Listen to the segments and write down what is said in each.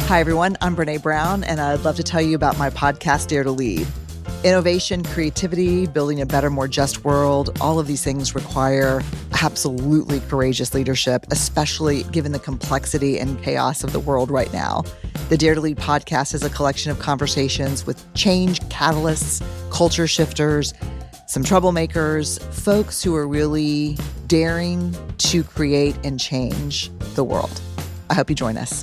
Hi, everyone. I'm Brene Brown, and I'd love to tell you about my podcast, Dare to Lead. Innovation, creativity, building a better, more just world, all of these things require absolutely courageous leadership, especially given the complexity and chaos of the world right now. The Dare to Lead podcast is a collection of conversations with change catalysts, culture shifters, some troublemakers, folks who are really daring to create and change the world. I hope you join us.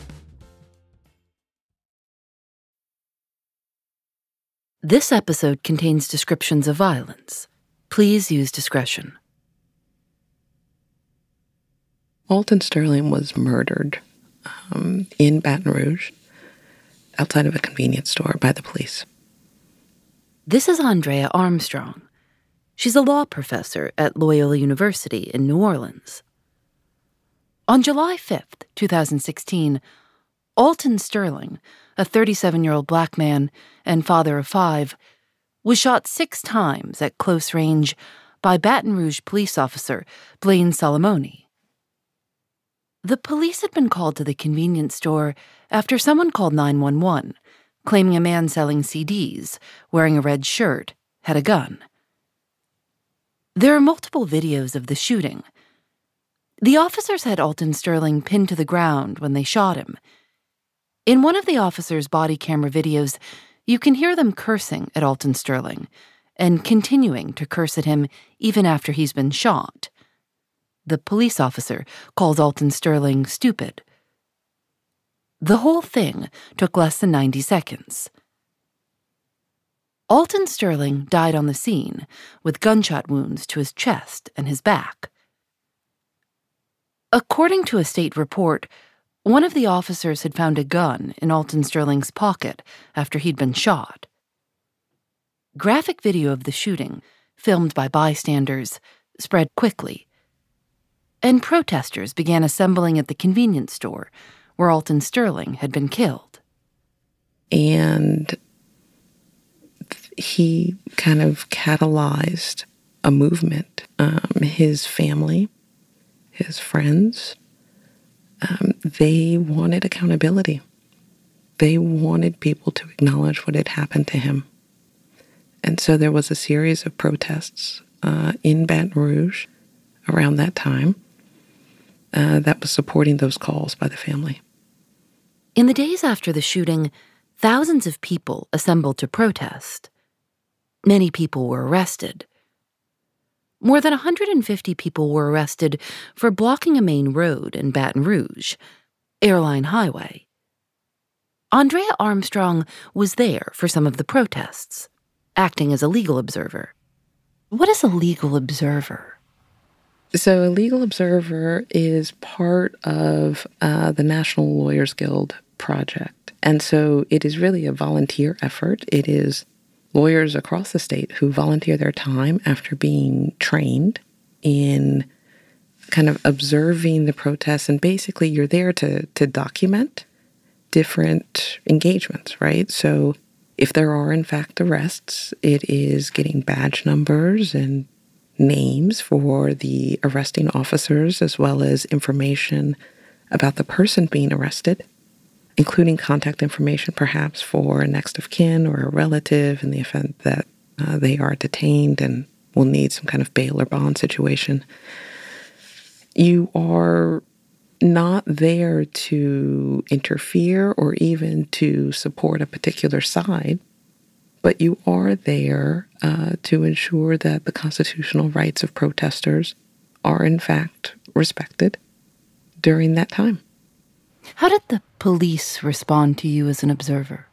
This episode contains descriptions of violence. Please use discretion. Alton Sterling was murdered in Baton Rouge outside of a convenience store by the police. This is Andrea Armstrong. She's a law professor at Loyola University in New Orleans. On July 5th, 2016, Alton Sterling, a 37-year-old black man and father of 5, was shot 6 times at close range by Baton Rouge police officer Blaine Solomoni. The police had been called to the convenience store after someone called 911, claiming a man selling CDs, wearing a red shirt, had a gun. There are multiple videos of the shooting. The officers had Alton Sterling pinned to the ground when they shot him. In one of the officers' body camera videos, you can hear them cursing at Alton Sterling and continuing to curse at him even after he's been shot. The police officer calls Alton Sterling stupid. The whole thing took less than 90 seconds. Alton Sterling died on the scene with gunshot wounds to his chest and his back. According to a state report, one of the officers had found a gun in Alton Sterling's pocket after he'd been shot. Graphic video of the shooting, filmed by bystanders, spread quickly, and protesters began assembling at the convenience store where Alton Sterling had been killed. And he kind of catalyzed a movement. His family, his friends, they wanted accountability. They wanted people to acknowledge what had happened to him. And so there was a series of protests in Baton Rouge around that time that was supporting those calls by the family. In the days after the shooting, thousands of people assembled to protest. Many people were arrested. More than 150 people were arrested for blocking a main road in Baton Rouge, Airline Highway. Andrea Armstrong was there for some of the protests, acting as a legal observer. What is a legal observer? So a legal observer is part of the National Lawyers Guild project. And so it is really a volunteer effort. It is lawyers across the state who volunteer their time after being trained in kind of observing the protests. And basically you're there to document different engagements, right? So if there are in fact arrests, it is getting badge numbers and names for the arresting officers, as well as information about the person being arrested, including contact information perhaps for a next of kin or a relative in the event that they are detained and will need some kind of bail or bond situation. You are not there to interfere or even to support a particular side, but you are there to ensure that the constitutional rights of protesters are in fact respected during that time. How did the police respond to you as an observer?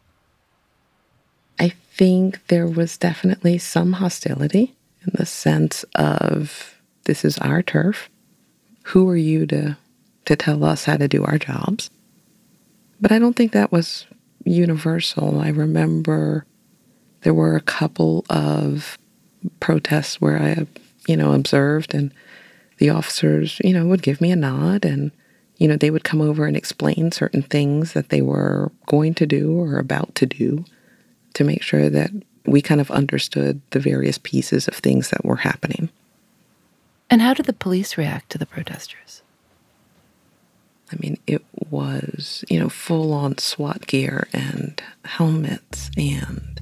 I think there was definitely some hostility in the sense of, this is our turf. Who are you to tell us how to do our jobs? But I don't think that was universal. I remember there were a couple of protests where I, observed, and the officers, would give me a nod, and they would come over and explain certain things that they were going to do or about to do to make sure that we kind of understood the various pieces of things that were happening. And how did the police react to the protesters? I mean, it was, full on SWAT gear and helmets and,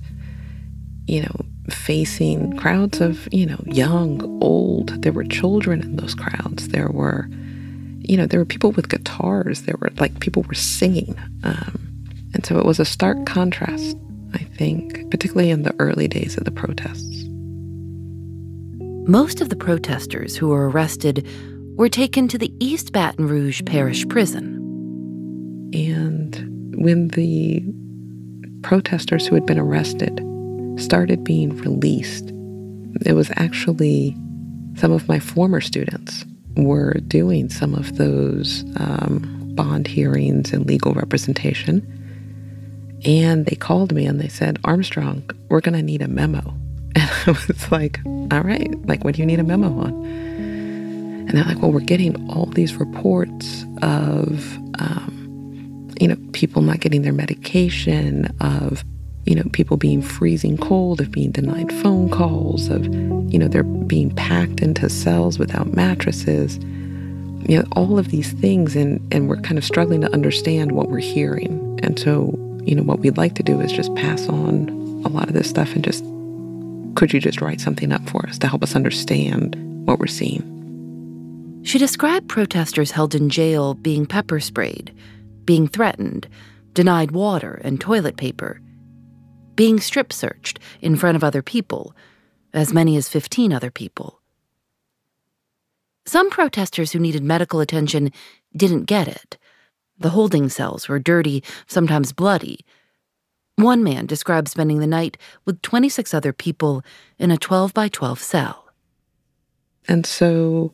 facing crowds of, young, old. There were children in those crowds. There were people with guitars. There were people were singing. And so it was a stark contrast, I think, particularly in the early days of the protests. Most of the protesters who were arrested were taken to the East Baton Rouge Parish Prison. And when the protesters who had been arrested started being released, it was actually some of my former students were doing some of those bond hearings and legal representation. And they called me and they said, "Armstrong, we're going to need a memo." And I was like, all right, what do you need a memo on? And they're like, well, we're getting all these reports of, people not getting their medication, of, people being freezing cold, of being denied phone calls, of, they're being packed into cells without mattresses, all of these things. And we're kind of struggling to understand what we're hearing. And so, what we'd like to do is just pass on a lot of this stuff and just, could you just write something up for us to help us understand what we're seeing? She described protesters held in jail being pepper sprayed, being threatened, denied water and toilet paper, being strip searched in front of other people, as many as 15 other people. Some protesters who needed medical attention didn't get it. The holding cells were dirty, sometimes bloody. One man described spending the night with 26 other people in a 12 by 12 cell. And so,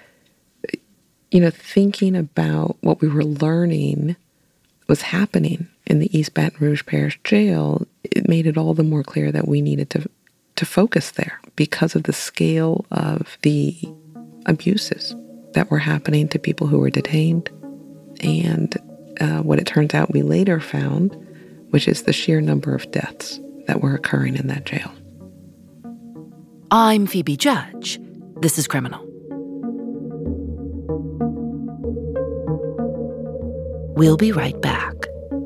thinking about what we were learning was happening in the East Baton Rouge Parish Jail, it made it all the more clear that we needed to focus there because of the scale of the abuses that were happening to people who were detained. And what it turns out we later found, which is the sheer number of deaths that were occurring in that jail. I'm Phoebe Judge. This is Criminal. We'll be right back.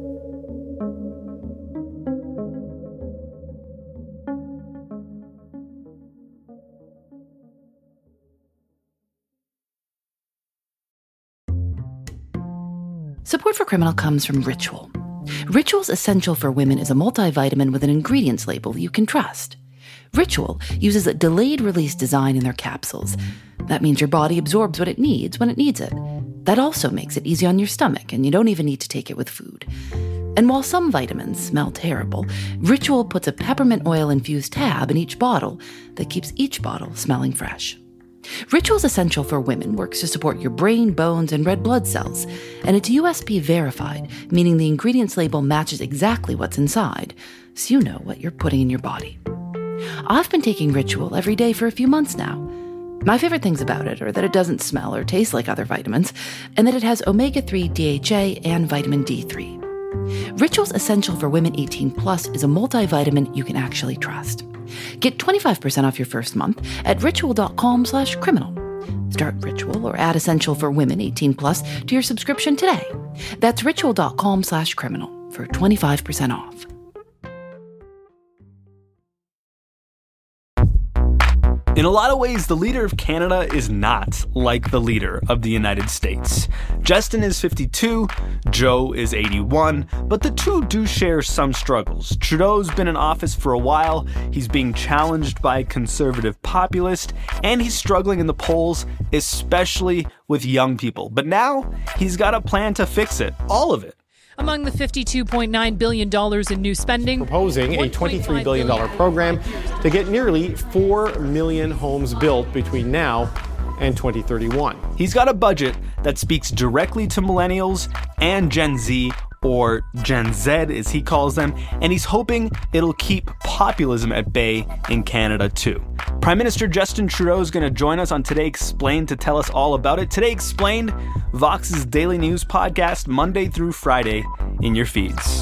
Support for Criminal comes from Ritual. Ritual's Essential for Women is a multivitamin with an ingredients label you can trust. Ritual uses a delayed-release design in their capsules. That means your body absorbs what it needs when it needs it. That also makes it easy on your stomach, and you don't even need to take it with food. And while some vitamins smell terrible, Ritual puts a peppermint oil-infused tab in each bottle that keeps each bottle smelling fresh. Ritual's Essential for Women works to support your brain, bones, and red blood cells, and it's USP verified, meaning the ingredients label matches exactly what's inside, so you know what you're putting in your body. I've been taking Ritual every day for a few months now. My favorite things about it are that it doesn't smell or taste like other vitamins, and that it has omega-3 DHA and vitamin D3. Ritual's Essential for Women 18 Plus is a multivitamin you can actually trust. Get 25% off your first month at ritual.com/criminal. Start Ritual or add Essential for Women 18 Plus to your subscription today. That's ritual.com/criminal for 25% off. In a lot of ways, the leader of Canada is not like the leader of the United States. Justin is 52, Joe is 81, but the two do share some struggles. Trudeau's been in office for a while, he's being challenged by a conservative populist, and he's struggling in the polls, especially with young people. But now, he's got a plan to fix it, all of it. Among the $52.9 billion in new spending, proposing a $23 billion program to get nearly 4 million homes built between now and 2031. He's got a budget that speaks directly to millennials and Gen Z, or Gen Z as he calls them, and he's hoping it'll keep populism at bay in Canada too. Prime Minister Justin Trudeau is going to join us on Today Explained to tell us all about it. Today Explained, Vox's daily news podcast, Monday through Friday in your feeds.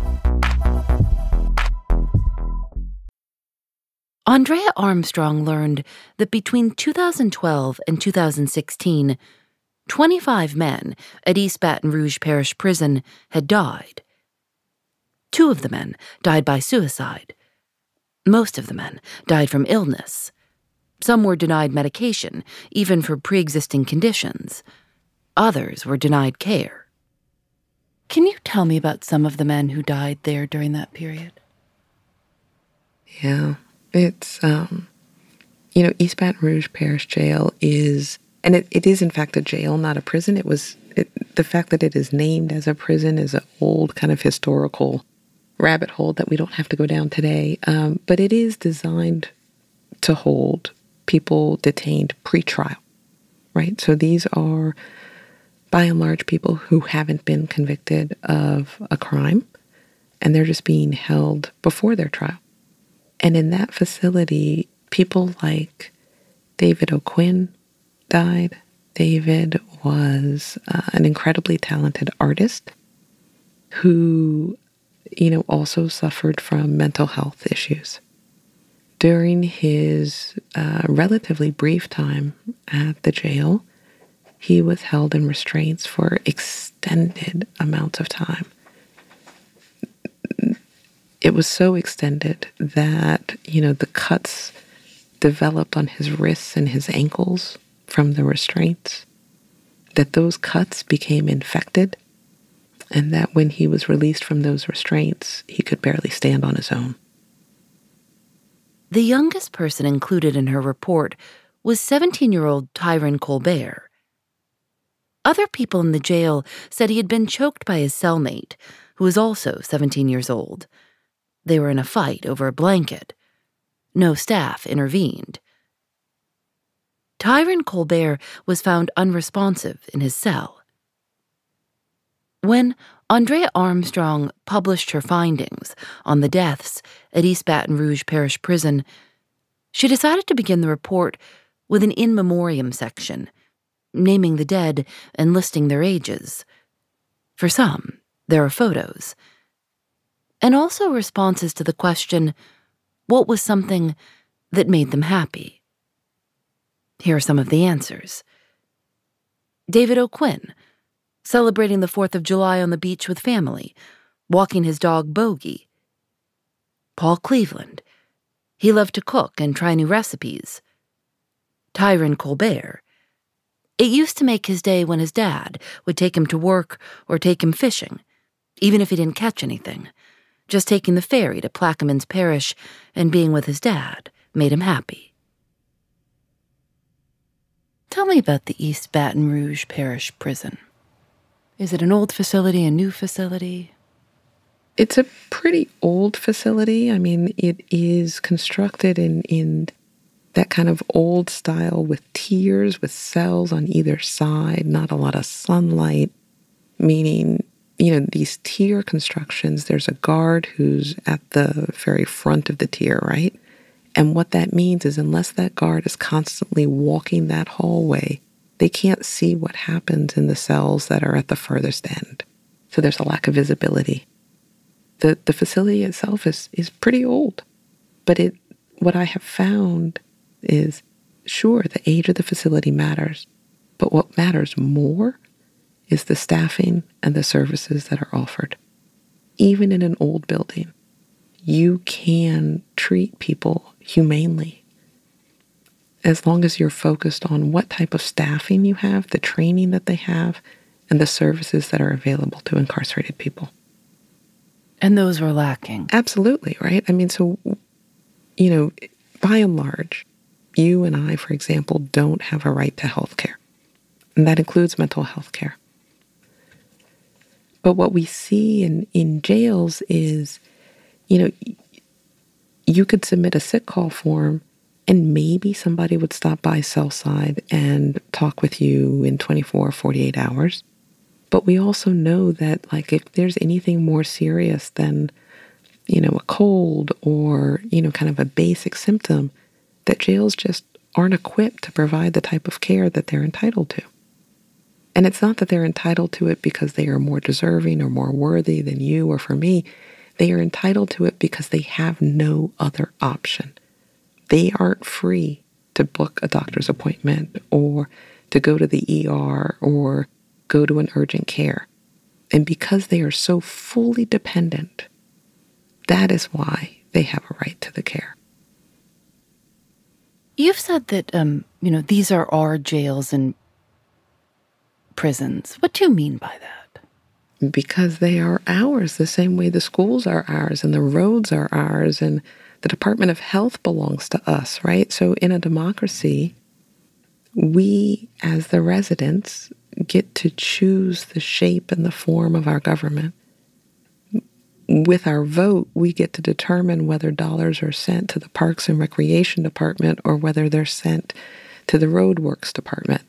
Andrea Armstrong learned that between 2012 and 2016, 25 men at East Baton Rouge Parish Prison had died. 2 of the men died by suicide. Most of the men died from illness. Some were denied medication, even for pre-existing conditions. Others were denied care. Can you tell me about some of the men who died there during that period? Yeah, it's, East Baton Rouge Parish Jail is, and it is in fact a jail, not a prison. The fact that it is named as a prison is an old kind of historical rabbit hole that we don't have to go down today. But it is designed to hold people detained pre-trial, right? So these are, by and large, people who haven't been convicted of a crime, and they're just being held before their trial. And in that facility, people like David O'Quinn died. David was an incredibly talented artist who, also suffered from mental health issues. During his relatively brief time at the jail, he was held in restraints for extended amounts of time. It was so extended that, the cuts developed on his wrists and his ankles from the restraints, that those cuts became infected, and that when he was released from those restraints, he could barely stand on his own. The youngest person included in her report was 17-year-old Tyron Colbert. Other people in the jail said he had been choked by his cellmate, who was also 17 years old. They were in a fight over a blanket. No staff intervened. Tyron Colbert was found unresponsive in his cell. When Andrea Armstrong published her findings on the deaths at East Baton Rouge Parish Prison, she decided to begin the report with an in memoriam section, naming the dead and listing their ages. For some, there are photos, and also responses to the question, what was something that made them happy? Here are some of the answers. David O'Quinn, celebrating the 4th of July on the beach with family, walking his dog Bogey. Paul Cleveland, he loved to cook and try new recipes. Tyron Colbert, it used to make his day when his dad would take him to work or take him fishing, even if he didn't catch anything. Just taking the ferry to Plaquemines Parish and being with his dad made him happy. Tell me about the East Baton Rouge Parish Prison. Is it an old facility, a new facility? It's a pretty old facility. I mean, it is constructed in that kind of old style with tiers, with cells on either side, not a lot of sunlight, meaning, these tier constructions, there's a guard who's at the very front of the tier, right? And what that means is unless that guard is constantly walking that hallway, they can't see what happens in the cells that are at the furthest end. So there's a lack of visibility. The facility itself is pretty old, but what I have found is, sure, the age of the facility matters, but what matters more is the staffing and the services that are offered. Even in an old building, you can treat people humanely as long as you're focused on what type of staffing you have, the training that they have, and the services that are available to incarcerated people. And those were lacking. Absolutely, right? I mean, so, by and large, you and I, for example, don't have a right to health care. And that includes mental health care. But what we see in jails is, you could submit a sick call form and maybe somebody would stop by cell side and talk with you in 24 or 48 hours. But we also know that, if there's anything more serious than, a cold or, kind of a basic symptom, that jails just aren't equipped to provide the type of care that they're entitled to. And it's not that they're entitled to it because they are more deserving or more worthy than you or for me. They are entitled to it because they have no other option. They aren't free to book a doctor's appointment or to go to the ER or go to an urgent care. And because they are so fully dependent, that is why they have a right to the care. You've said that, these are our jails and prisons. What do you mean by that? Because they are ours, the same way the schools are ours and the roads are ours and the Department of Health belongs to us, right? So in a democracy, we as the residents get to choose the shape and the form of our government. With our vote, we get to determine whether dollars are sent to the Parks and Recreation Department or whether they're sent to the Roadworks Department.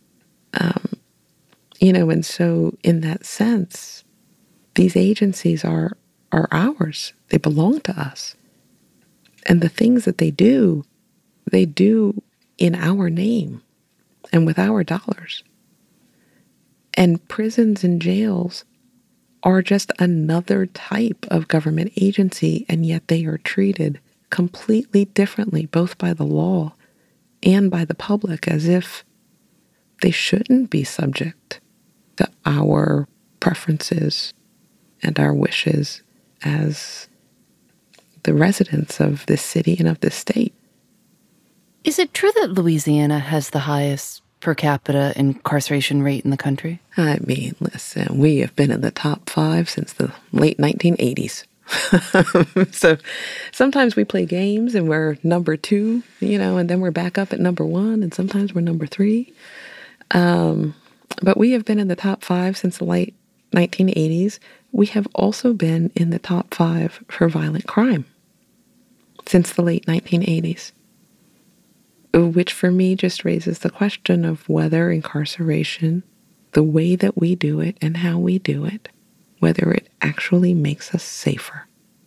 And so in that sense, these agencies are ours. They belong to us. And the things that they do in our name and with our dollars. And prisons and jails are just another type of government agency, and yet they are treated completely differently, both by the law and by the public, as if they shouldn't be subject to our preferences and our wishes as the residents of this city and of this state. Is it true that Louisiana has the highest per capita incarceration rate in the country? I mean, listen, we have been in the top 5 since the late 1980s. So sometimes we play games and we're number 2, and then we're back up at number 1, and sometimes we're number 3. But we have been in the top 5 since the late 1980s. We have also been in the top 5 for violent crime since the late 1980s. Which for me just raises the question of whether incarceration, the way that we do it and how we do it, whether it actually makes us safer.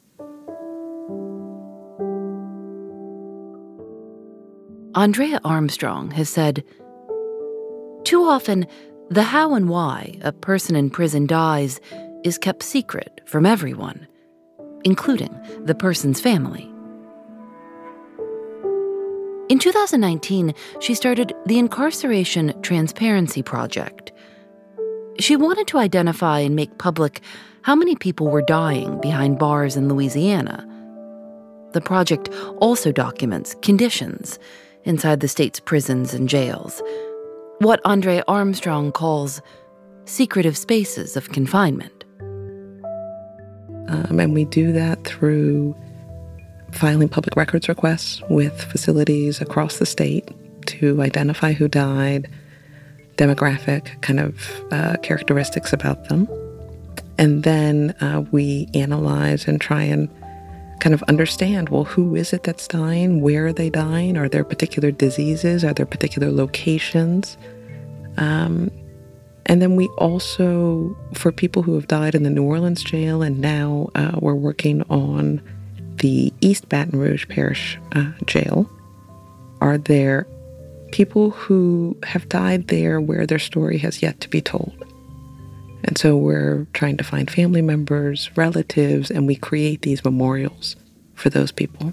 Andrea Armstrong has said, too often, the how and why a person in prison dies is kept secret from everyone, including the person's family. In 2019, she started the Incarceration Transparency Project. She wanted to identify and make public how many people were dying behind bars in Louisiana. The project also documents conditions inside the state's prisons and jails, what Andrea Armstrong calls secretive spaces of confinement. And we do that through filing public records requests with facilities across the state to identify who died, demographic kind of characteristics about them. And then we analyze and try and kind of understand, well, who is it that's dying? Where are they dying? Are there particular diseases? Are there particular locations? And then we also, for people who have died in the New Orleans jail, and now we're working on the East Baton Rouge Parish jail, are there people who have died there where their story has yet to be told? And so we're trying to find family members, relatives, and we create these memorials for those people.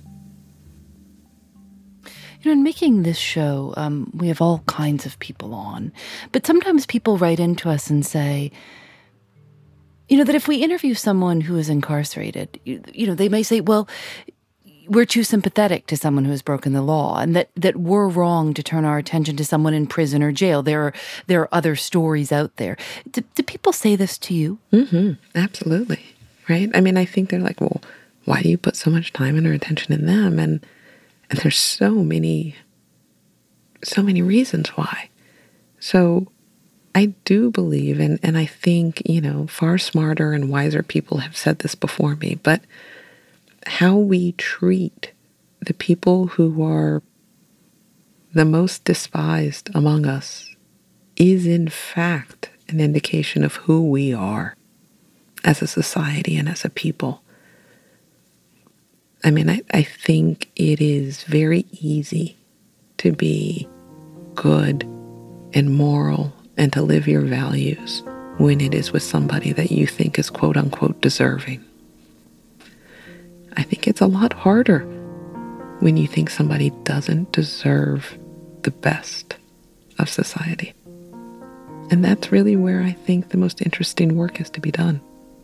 In making this show, we have all kinds of people on. But sometimes people write into us and say, that if we interview someone who is incarcerated, they may say, well, we're too sympathetic to someone who has broken the law, and that we're wrong to turn our attention to someone in prison or jail. There are other stories out there. Do people say this to you? Mm-hmm. Absolutely. Right? I mean, I think they're like, well, why do you put so much time and attention in them? And there's so many reasons why. So I do believe, and I think, far smarter and wiser people have said this before me, but how we treat the people who are the most despised among us is in fact an indication of who we are as a society and as a people. I mean, I think it is very easy to be good and moral and to live your values when it is with somebody that you think is quote unquote deserving. I think it's a lot harder when you think somebody doesn't deserve the best of society. And that's really where I think the most interesting work is to be done.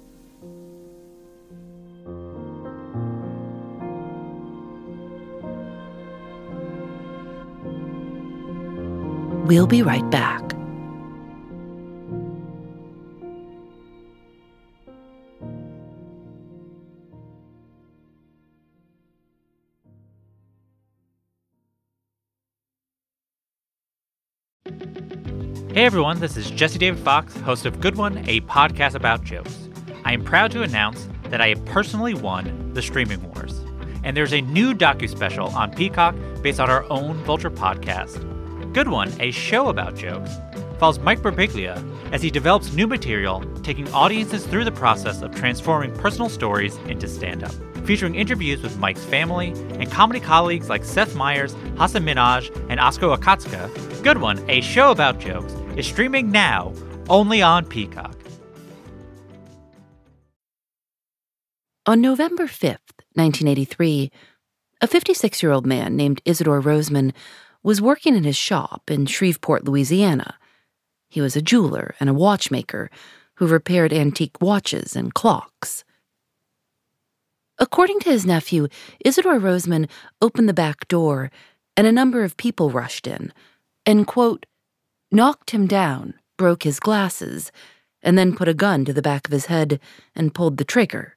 We'll be right back. Hey everyone, this is Jesse David Fox, host of Good One, a podcast about jokes. I am proud to announce that I have personally won the Streaming Wars. And there's a new docu-special on Peacock based on our own Vulture podcast. Good One, a show about jokes, follows Mike Birbiglia as he develops new material, taking audiences through the process of transforming personal stories into stand-up. Featuring interviews with Mike's family and comedy colleagues like Seth Meyers, Hasan Minhaj, and Asko Akatsuka, Good One, a show about jokes, is streaming now only on Peacock. On November 5th, 1983, a 56-year-old man named Isidore Roseman was working in his shop in Shreveport, Louisiana. He was a jeweler and a watchmaker who repaired antique watches and clocks. According to his nephew, Isidore Roseman opened the back door and a number of people rushed in and, quote, knocked him down, broke his glasses, and then put a gun to the back of his head and pulled the trigger.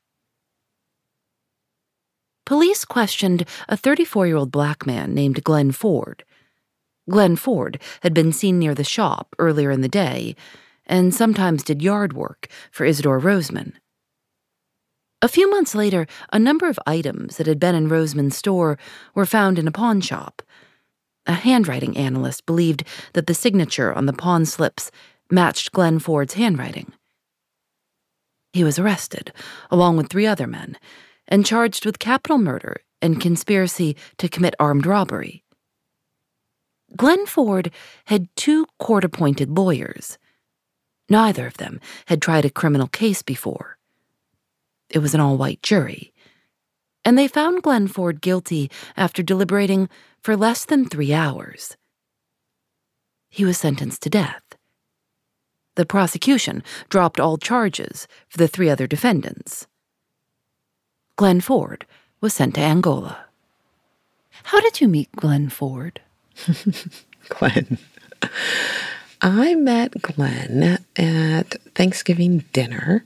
Police questioned a 34-year-old black man named Glenn Ford. Glenn Ford had been seen near the shop earlier in the day and sometimes did yard work for Isidore Roseman. A few months later, a number of items that had been in Roseman's store were found in a pawn shop. A handwriting analyst believed that the signature on the pawn slips matched Glenn Ford's handwriting. He was arrested, along with 3 other men, and charged with capital murder and conspiracy to commit armed robbery. Glenn Ford had 2 court-appointed lawyers. Neither of them had tried a criminal case before. It was an all-white jury, and they found Glenn Ford guilty after deliberating for less than 3 hours. He was sentenced to death. The prosecution dropped all charges for the 3 other defendants. Glenn Ford was sent to Angola. How did you meet Glenn Ford? Glenn. I met Glenn at Thanksgiving dinner.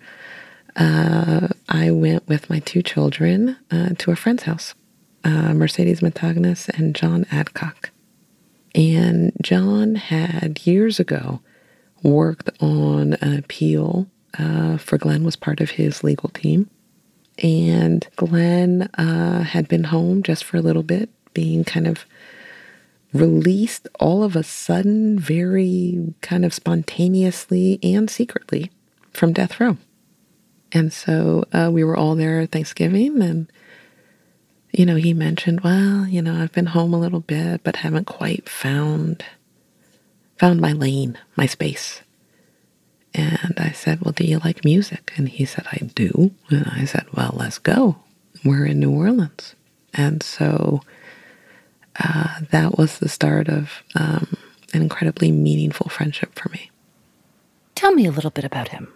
I went with my 2 children to a friend's house, Mercedes Montagnus and John Adcock. And John had years ago worked on an appeal for Glenn, was part of his legal team. And Glenn had been home just for a little bit, being kind of released all of a sudden, very kind of spontaneously and secretly from death row. And so we were all there at Thanksgiving, and, he mentioned, well, I've been home a little bit, but haven't quite found my lane, my space. And I said, well, do you like music? And he said, I do. And I said, well, let's go. We're in New Orleans. And so that was the start of an incredibly meaningful friendship for me. Tell me a little bit about him.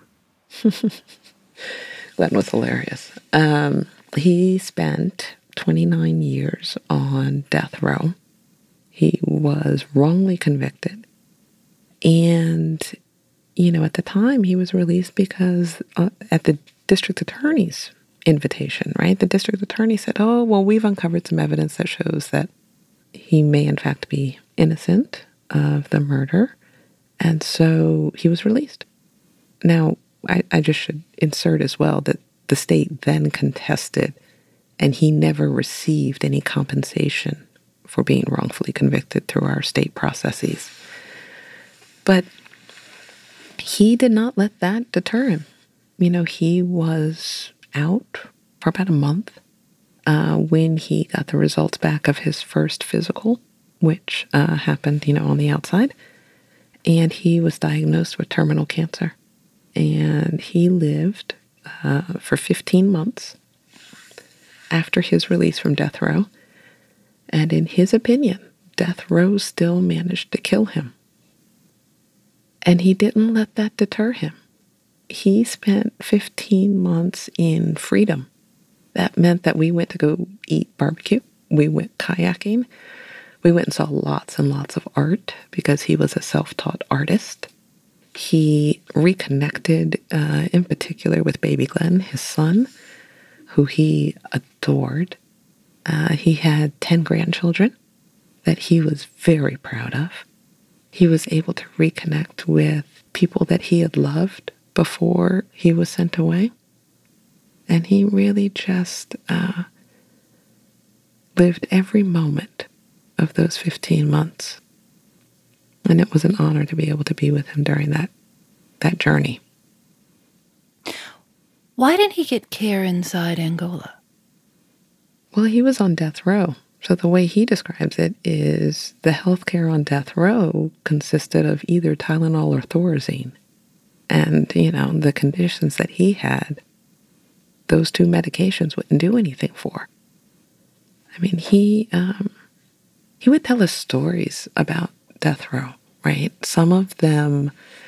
Glenn was hilarious. He spent 29 years on death row. He was wrongly convicted. And, at the time he was released because at the district attorney's invitation, right? The district attorney said, oh, well, we've uncovered some evidence that shows that he may in fact be innocent of the murder. And so he was released. Now, I just should insert as well that the state then contested, and he never received any compensation for being wrongfully convicted through our state processes. But he did not let that deter him. He was out for about a month when he got the results back of his first physical, which happened, on the outside. And he was diagnosed with terminal cancer. And he lived for 15 months after his release from death row. And in his opinion, death row still managed to kill him. And he didn't let that deter him. He spent 15 months in freedom. That meant that we went to go eat barbecue. We went kayaking. We went and saw lots and lots of art because he was a self-taught artist. He reconnected, in particular, with baby Glenn, his son, who he adored. He had 10 grandchildren that he was very proud of. He was able to reconnect with people that he had loved before he was sent away. And he really just lived every moment of those 15 months. And it was an honor to be able to be with him during that journey. Why didn't he get care inside Angola? Well, he was on death row. So the way he describes it is the healthcare on death row consisted of either Tylenol or Thorazine. And, the conditions that he had, those two medications wouldn't do anything for. I mean, he would tell us stories about death row, right? Some of them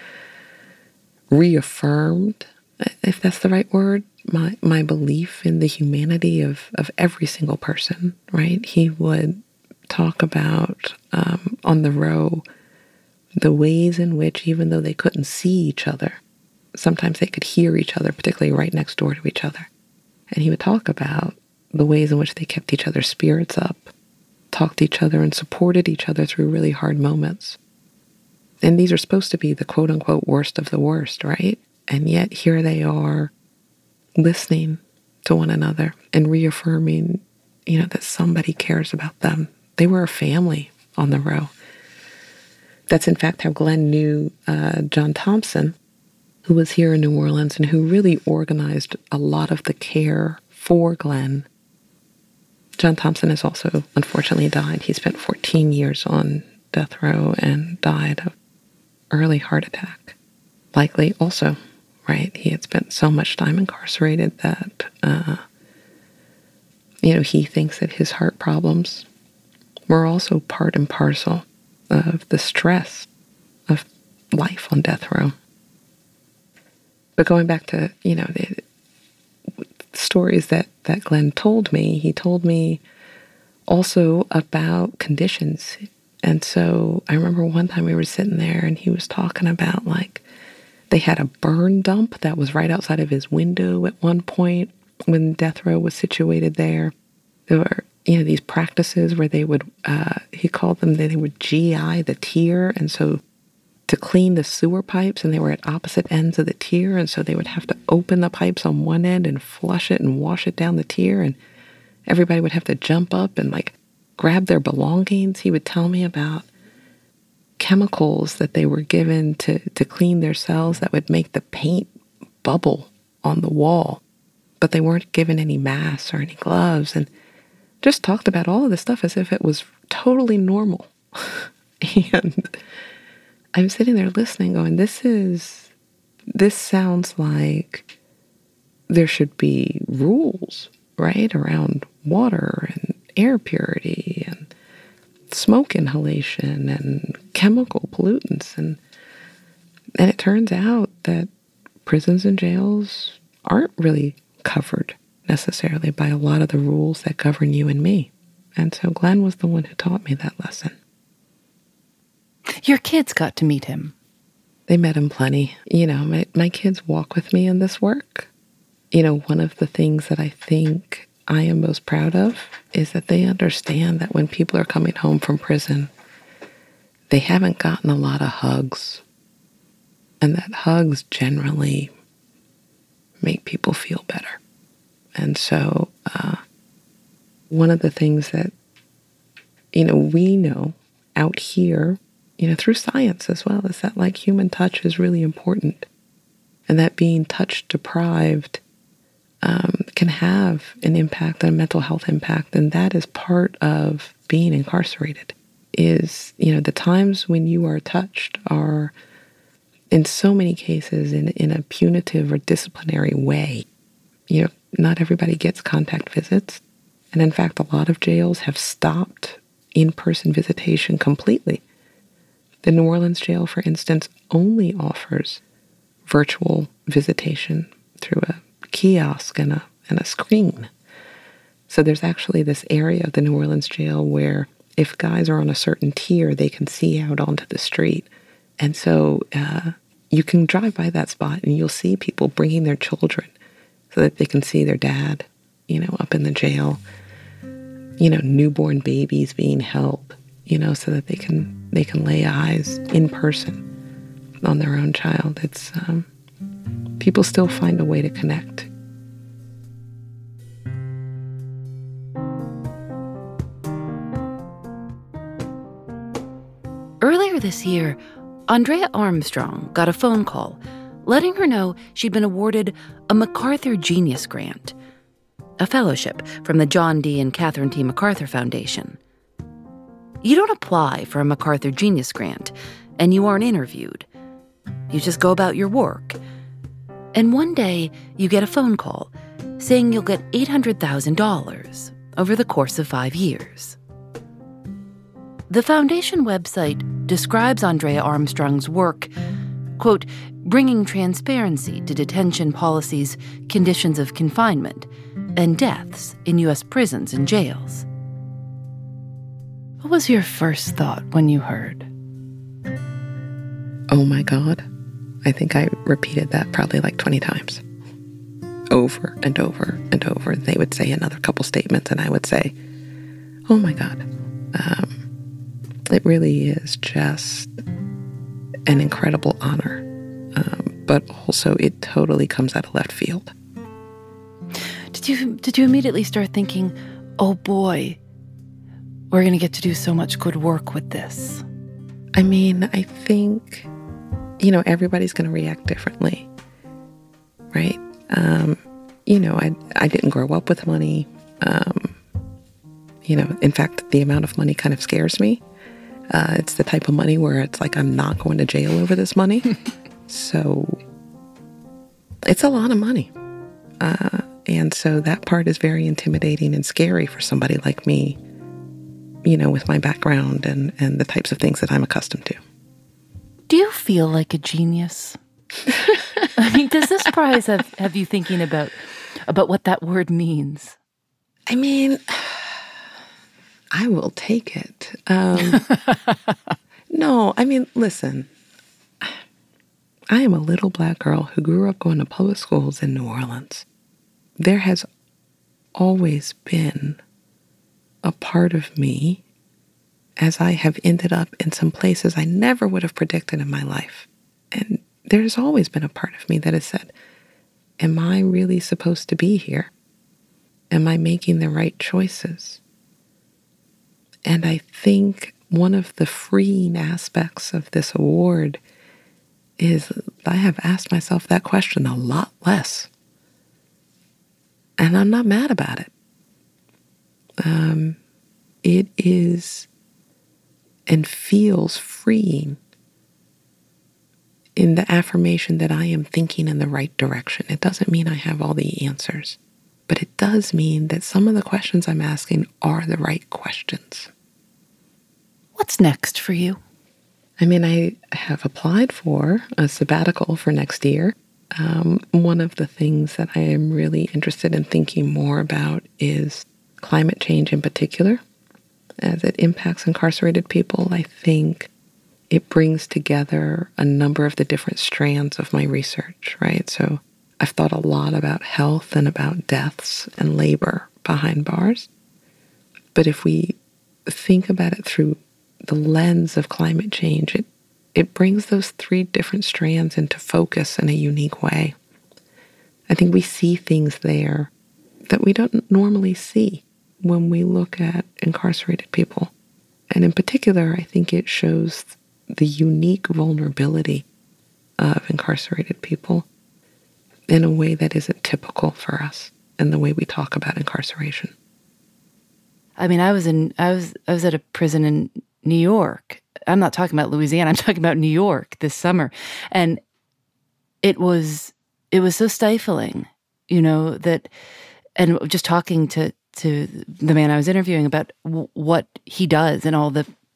reaffirmed, if that's the right word, my belief in the humanity of every single person, right? He would talk about, on the row, the ways in which, even though they couldn't see each other, sometimes they could hear each other, particularly right next door to each other. And he would talk about the ways in which they kept each other's spirits up, talked to each other and supported each other through really hard moments. And these are supposed to be the quote-unquote worst of the worst, right? And yet here they are listening to one another and reaffirming, that somebody cares about them. They were a family on the row. That's in fact how Glenn knew John Thompson, who was here in New Orleans and who really organized a lot of the care for Glenn. John Thompson has also unfortunately died. He spent 14 years on death row and died of early heart attack. Likely also, right? He had spent so much time incarcerated that, he thinks that his heart problems were also part and parcel of the stress of life on death row. But going back to, the stories that Glenn told me, he told me also about conditions. And so I remember one time we were sitting there and he was talking about, they had a burn dump that was right outside of his window at one point when death row was situated there. There were, these practices where they would, he called them, they would GI the tier. And so to clean the sewer pipes, and they were at opposite ends of the tier, and so they would have to open the pipes on one end and flush it and wash it down the tier, and everybody would have to jump up and grab their belongings. He would tell me about chemicals that they were given to clean their cells that would make the paint bubble on the wall, but they weren't given any masks or any gloves, and just talked about all of this stuff as if it was totally normal. And I'm sitting there listening going, this sounds like there should be rules, right, around water and air purity and smoke inhalation and chemical pollutants. And it turns out that prisons and jails aren't really covered necessarily by a lot of the rules that govern you and me. And so Glenn was the one who taught me that lesson. Your kids got to meet him. They met him plenty. My kids walk with me in this work. One of the things that I think I am most proud of is that they understand that when people are coming home from prison, they haven't gotten a lot of hugs. And that hugs generally make people feel better. And so one of the things that, we know out here, through science as well, is that human touch is really important. And that being touch deprived can have an impact, a mental health impact. And that is part of being incarcerated is, the times when you are touched are in so many cases in a punitive or disciplinary way. Not everybody gets contact visits. And in fact, a lot of jails have stopped in-person visitation completely. The New Orleans jail, for instance, only offers virtual visitation through a kiosk and a screen. So there's actually this area of the New Orleans jail where if guys are on a certain tier, they can see out onto the street. And so you can drive by that spot and you'll see people bringing their children so that they can see their dad, up in the jail. Newborn babies being held, so that they can lay eyes in person on their own child. It's people still find a way to connect. Earlier this year, Andrea Armstrong got a phone call letting her know she'd been awarded a MacArthur Genius Grant, a fellowship from the John D. and Catherine T. MacArthur Foundation. You don't apply for a MacArthur Genius Grant, and you aren't interviewed. You just go about your work. And one day, you get a phone call saying you'll get $800,000 over the course of 5 years. The foundation website describes Andrea Armstrong's work, quote, bringing transparency to detention policies, conditions of confinement, and deaths in U.S. prisons and jails. What was your first thought when you heard? Oh my God. I think I repeated that probably like 20 times. Over and over and over. They would say another couple statements and I would say, oh my God. It really is just an incredible honor. But also it totally comes out of left field. Did you immediately start thinking, oh boy, we're going to get to do so much good work with this? I mean, I think, everybody's going to react differently, right? I didn't grow up with money. In fact, the amount of money kind of scares me. It's the type of money where it's like, I'm not going to jail over this money. So it's a lot of money. And so that part is very intimidating and scary for somebody like me, with my background and the types of things that I'm accustomed to. Do you feel like a genius? I mean, does this prize have you thinking about what that word means? I mean, I will take it. No, I mean, listen, I am a little Black girl who grew up going to public schools in New Orleans. There has always been a part of me as I have ended up in some places I never would have predicted in my life. And there's always been a part of me that has said, am I really supposed to be here? Am I making the right choices? And I think one of the freeing aspects of this award is I have asked myself that question a lot less. And I'm not mad about it. It is and feels freeing in the affirmation that I am thinking in the right direction. It doesn't mean I have all the answers, but it does mean that some of the questions I'm asking are the right questions. What's next for you? I mean, I have applied for a sabbatical for next year. One of the things that I am really interested in thinking more about is climate change in particular. As it impacts incarcerated people, I think it brings together a number of the different strands of my research, right? So I've thought a lot about health and about deaths and labor behind bars. But if we think about it through the lens of climate change, it brings those three different strands into focus in a unique way. I think we see things there that we don't normally see when we look at incarcerated people. And in particular, I think it shows the unique vulnerability of incarcerated people in a way that isn't typical for us in the way we talk about incarceration. I mean, I was at a prison in New York. I'm not talking about Louisiana. I'm talking about New York this summer. And it was so stifling, that, and just talking to the man I was interviewing about what he does and all the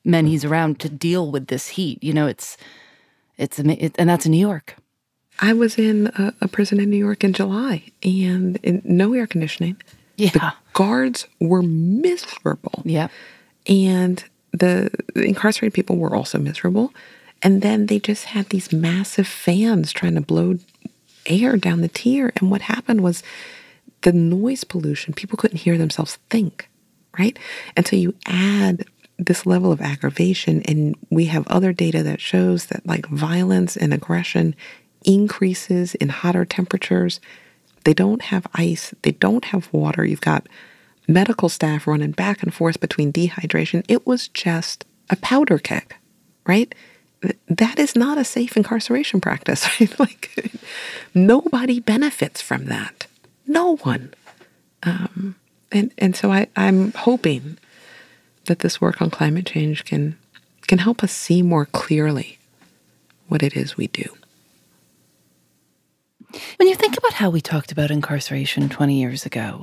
men he's around to deal with this heat. You know, and that's in New York. I was in a prison in New York in July, and no air conditioning. Yeah. The guards were miserable. Yeah. And the incarcerated people were also miserable. And then they just had these massive fans trying to blow air down the tier. And what happened was the noise pollution, people couldn't hear themselves think, right? And so you add this level of aggravation, and we have other data that shows that like violence and aggression increases in hotter temperatures. They don't have ice. They don't have water. You've got medical staff running back and forth between dehydration. It was just a powder keg, right? That is not a safe incarceration practice, right? Like, nobody benefits from that. No one. And so I'm hoping that this work on climate change can help us see more clearly what it is we do. When you think about how we talked about incarceration 20 years ago,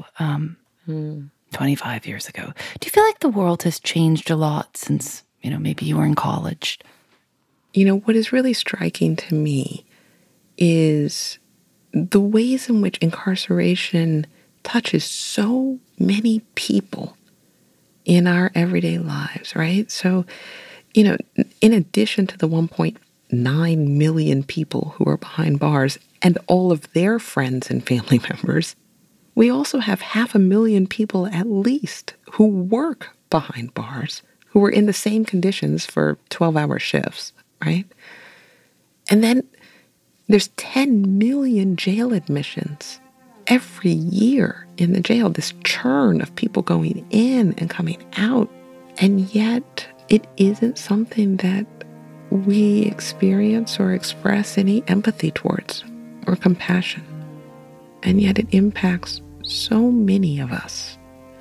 25 years ago, do you feel like the world has changed a lot since, maybe you were in college? What is really striking to me is the ways in which incarceration touches so many people in our everyday lives, right? So, in addition to the 1.9 million people who are behind bars and all of their friends and family members, we also have 500,000 people at least who work behind bars, who are in the same conditions for 12-hour shifts, right? And then there's 10 million jail admissions every year in the jail, this churn of people going in and coming out. And yet it isn't something that we experience or express any empathy towards or compassion. And yet it impacts so many of us.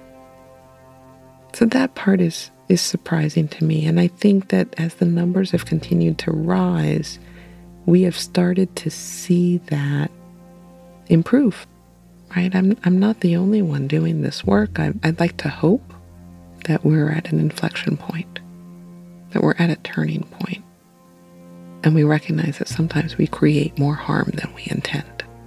So that part is surprising to me. And I think that as the numbers have continued to rise, we have started to see that improve, right? I'm not the only one doing this work. I'd like to hope that we're at an inflection point, that we're at a turning point, and we recognize that sometimes we create more harm than we intend.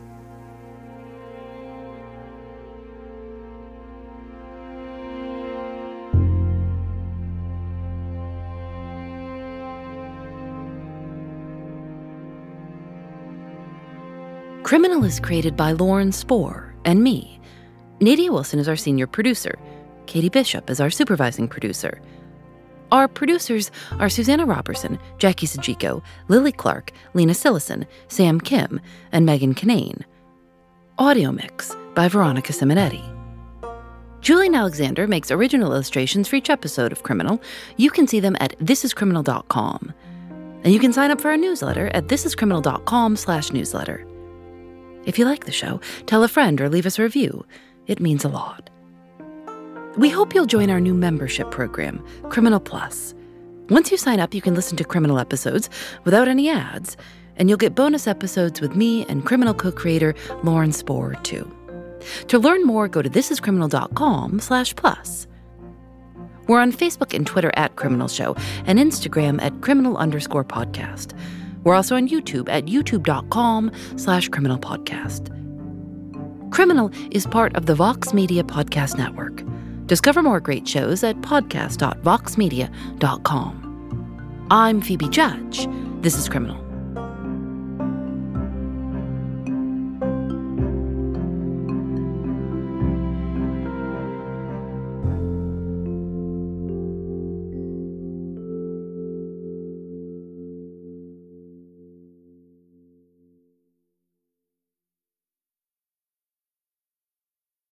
Criminal is created by Lauren Spohr and me. Nadia Wilson is our senior producer. Katie Bishop is our supervising producer. Our producers are Susanna Robertson, Jackie Sajiko, Lily Clark, Lena Sillison, Sam Kim, and Megan Kinane. Audio mix by Veronica Simonetti. Julian Alexander makes original illustrations for each episode of Criminal. You can see them at thisiscriminal.com. And you can sign up for our newsletter at thisiscriminal.com/newsletter. If you like the show, tell a friend or leave us a review. It means a lot. We hope you'll join our new membership program, Criminal Plus. Once you sign up, you can listen to Criminal episodes without any ads, and you'll get bonus episodes with me and Criminal co-creator Lauren Spohr, too. To learn more, go to thisiscriminal.com/plus. We're on Facebook and Twitter at Criminal Show and Instagram at criminal_podcast. We're also on YouTube at youtube.com/criminalpodcast. Criminal is part of the Vox Media Podcast Network. Discover more great shows at podcast.voxmedia.com. I'm Phoebe Judge. This is Criminal.